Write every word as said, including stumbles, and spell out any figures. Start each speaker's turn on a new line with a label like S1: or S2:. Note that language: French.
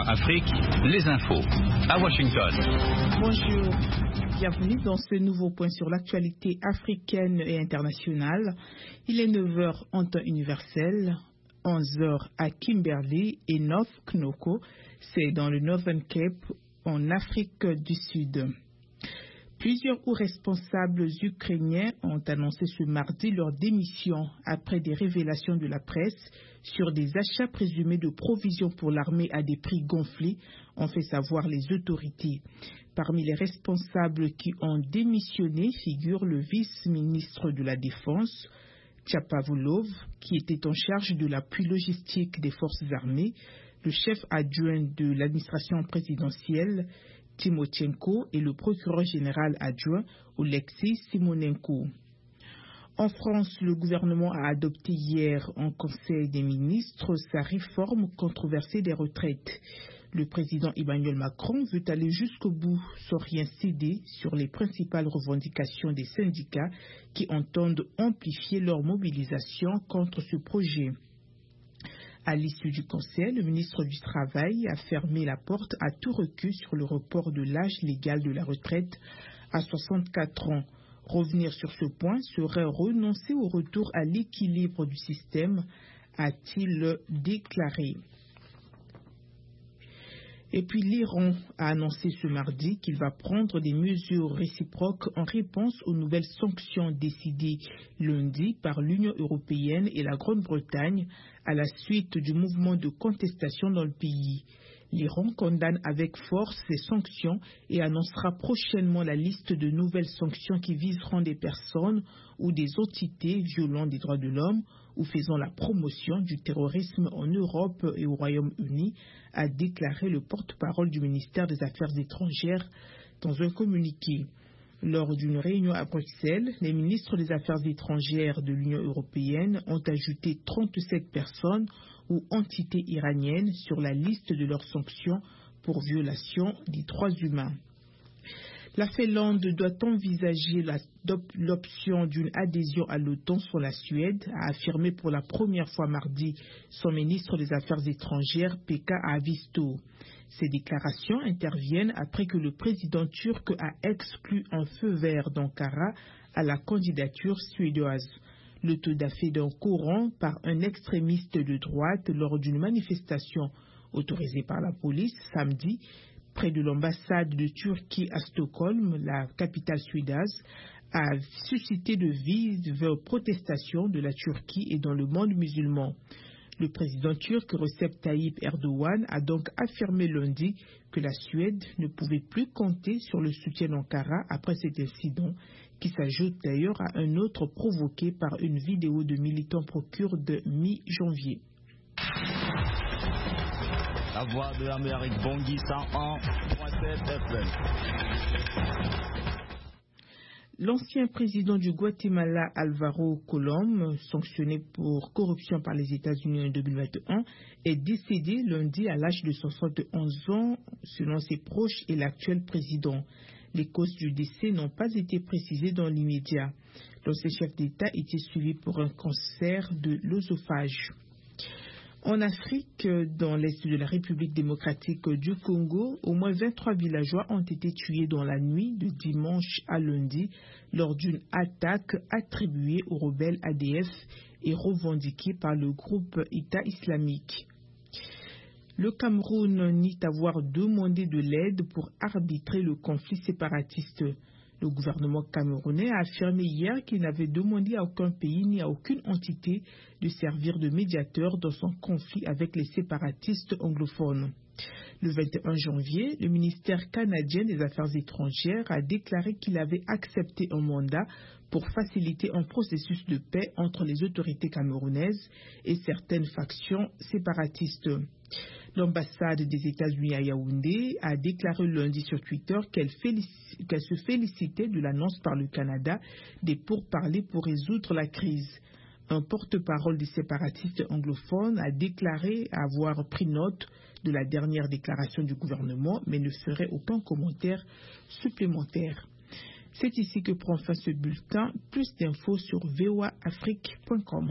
S1: VOA Afrique, les infos à Washington.
S2: Bonjour, bienvenue dans ce nouveau point sur l'actualité africaine et internationale. Il est neuf heures en temps universel, onze heures à Kimberley et North Knoko, c'est dans le Northern Cape en Afrique du Sud. Plusieurs hauts responsables ukrainiens ont annoncé ce mardi leur démission après des révélations de la presse sur des achats présumés de provisions pour l'armée à des prix gonflés, ont fait savoir les autorités. Parmi les responsables qui ont démissionné figure le vice-ministre de la Défense, Tchapavulov, qui était en charge de l'appui logistique des forces armées, le chef adjoint de l'administration présidentielle, Timochenko, et le procureur général adjoint, Oleksiy Simonenko. En France, le gouvernement a adopté hier en Conseil des ministres sa réforme controversée des retraites. Le président Emmanuel Macron veut aller jusqu'au bout sans rien céder sur les principales revendications des syndicats qui entendent amplifier leur mobilisation contre ce projet. À l'issue du Conseil, le ministre du Travail a fermé la porte à tout recul sur le report de l'âge légal de la retraite à soixante-quatre ans. Revenir sur ce point serait renoncer au retour à l'équilibre du système, a-t-il déclaré. Et puis l'Iran a annoncé ce mardi qu'il va prendre des mesures réciproques en réponse aux nouvelles sanctions décidées lundi par l'Union européenne et la Grande-Bretagne à la suite du mouvement de contestation dans le pays. L'Iran condamne avec force ces sanctions et annoncera prochainement la liste de nouvelles sanctions qui viseront des personnes ou des entités violant des droits de l'homme ou faisant la promotion du terrorisme en Europe et au Royaume-Uni, a déclaré le porte-parole du ministère des Affaires étrangères dans un communiqué. Lors d'une réunion à Bruxelles, les ministres des Affaires étrangères de l'Union européenne ont ajouté trente-sept personnes ou entités iraniennes sur la liste de leurs sanctions pour violation des droits humains. La Finlande doit envisager la, l'option d'une adhésion à l'OTAN sur la Suède, a affirmé pour la première fois mardi son ministre des Affaires étrangères, Pekka Haavisto. Ces déclarations interviennent après que le président turc a exclu un feu vert d'Ankara à la candidature suédoise. Le taux d'affaire d'un courant par un extrémiste de droite lors d'une manifestation autorisée par la police samedi près de l'ambassade de Turquie à Stockholm, la capitale suédoise, a suscité de vives protestations de la Turquie et dans le monde musulman. Le président turc Recep Tayyip Erdogan a donc affirmé lundi que la Suède ne pouvait plus compter sur le soutien d'Ankara après cet incident, qui s'ajoute d'ailleurs à un autre provoqué par une vidéo de militants pro-kurdes de mi-janvier.
S3: La voix de l'Amérique, Bangui cent un point sept F M.
S2: L'ancien président du Guatemala, Alvaro Colom, sanctionné pour corruption par les États-Unis en deux mille vingt et un, est décédé lundi à l'âge de soixante et onze ans, selon ses proches et l'actuel président. Les causes du décès n'ont pas été précisées dans l'immédiat. L'ancien chef d'État était suivi pour un cancer de l'œsophage. En Afrique, dans l'est de la République démocratique du Congo, au moins vingt-trois villageois ont été tués dans la nuit de dimanche à lundi lors d'une attaque attribuée aux rebelles A D F et revendiquée par le groupe État islamique. Le Cameroun nie avoir demandé de l'aide pour arbitrer le conflit séparatiste. Le gouvernement camerounais a affirmé hier qu'il n'avait demandé à aucun pays ni à aucune entité de servir de médiateur dans son conflit avec les séparatistes anglophones. Le vingt et un janvier, le ministère canadien des Affaires étrangères a déclaré qu'il avait accepté un mandat pour faciliter un processus de paix entre les autorités camerounaises et certaines factions séparatistes. L'ambassade des États-Unis à Yaoundé a déclaré lundi sur Twitter qu'elle, félici- qu'elle se félicitait de l'annonce par le Canada des pourparlers pour résoudre la crise. Un porte-parole des séparatistes anglophones a déclaré avoir pris note de la dernière déclaration du gouvernement, mais ne ferait aucun commentaire supplémentaire. C'est ici que prend fin ce bulletin. Plus d'infos sur v o a afrique point com.